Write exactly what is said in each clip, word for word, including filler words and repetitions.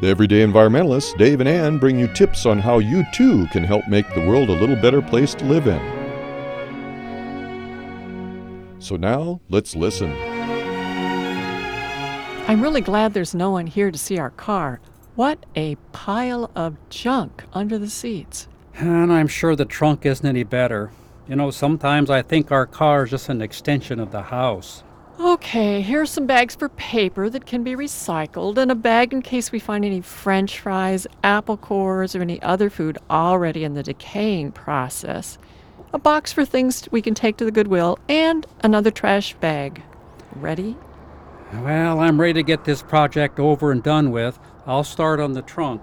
The Everyday Environmentalists, Dave and Ann, bring you tips on how you too can help make the world a little better place to live in. So now, let's listen. I'm really glad there's no one here to see our car. What a pile of junk under the seats. And I'm sure the trunk isn't any better. You know, sometimes I think our car is just an extension of the house. Okay, here's some bags for paper that can be recycled, and a bag in case we find any French fries, apple cores, or any other food already in the decaying process. A box for things we can take to the Goodwill, and another trash bag. Ready? Well, I'm ready to get this project over and done with. I'll start on the trunk.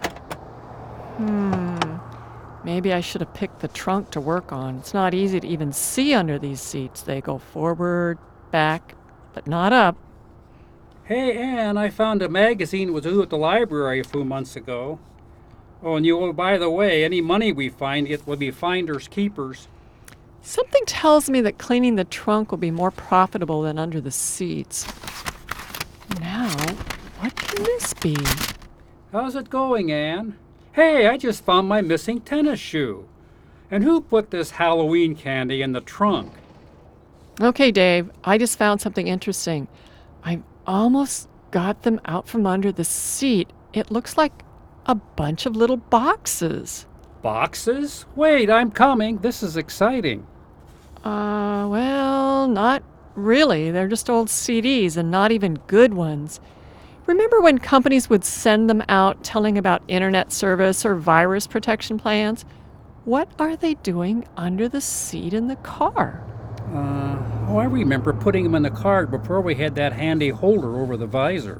Hmm. Maybe I should have picked the trunk to work on. It's not easy to even see under these seats. They go forward, back, but not up. Hey, Ann, I found a magazine that was due at the library a few months ago. Oh, and you, oh, by the way, any money we find, it will be finders keepers. Something tells me that cleaning the trunk will be more profitable than under the seats. Now, what can this be? How's it going, Ann? Hey, I just found my missing tennis shoe. And who put this Halloween candy in the trunk? Okay, Dave, I just found something interesting. I almost got them out from under the seat. It looks like a bunch of little boxes. Boxes? Wait, I'm coming. This is exciting. Uh, well, not really. They're just old C Ds and not even good ones. Remember when companies would send them out telling about internet service or virus protection plans? What are they doing under the seat in the car? Uh, oh, I remember putting them in the car before we had that handy holder over the visor.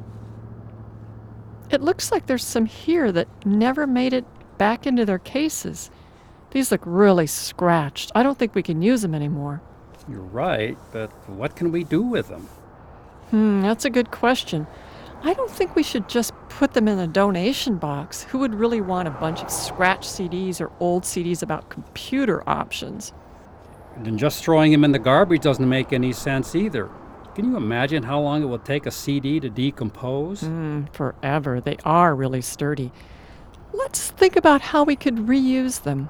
It looks like there's some here that never made it back into their cases. These look really scratched. I don't think we can use them anymore. You're right, but what can we do with them? Hmm, that's a good question. I don't think we should just put them in a donation box. Who would really want a bunch of scratch C Ds or old C Ds about computer options? And just throwing them in the garbage doesn't make any sense either. Can you imagine how long it will take a C D to decompose? Hmm, forever. They are really sturdy. Let's think about how we could reuse them.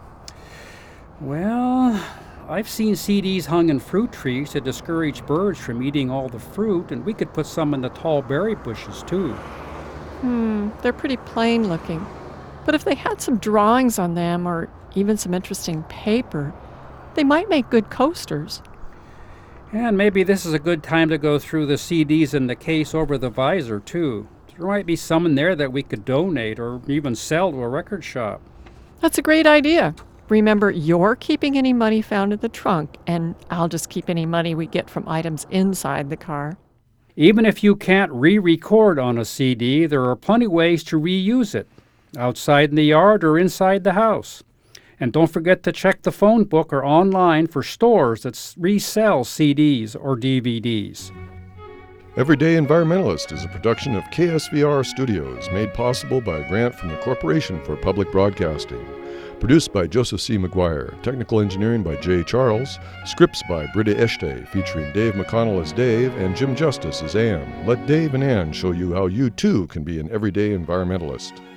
Well, I've seen C Ds hung in fruit trees to discourage birds from eating all the fruit, and we could put some in the tall berry bushes too. Hmm, they're pretty plain looking. But if they had some drawings on them or even some interesting paper, they might make good coasters. And maybe this is a good time to go through the C Ds in the case over the visor too. There might be some in there that we could donate or even sell to a record shop. That's a great idea. Remember, you're keeping any money found in the trunk, and I'll just keep any money we get from items inside the car. Even if you can't re-record on a C D, there are plenty ways to reuse it, outside in the yard or inside the house. And don't forget to check the phone book or online for stores that resell C Ds or D V Ds. Everyday Environmentalist is a production of K S V R Studios, made possible by a grant from the Corporation for Public Broadcasting. Produced by Joseph C. McGuire, technical engineering by Jay Charles, scripts by Britta Eshte, featuring Dave McConnell as Dave and Jim Justice as Ann. Let Dave and Ann show you how you too can be an everyday environmentalist.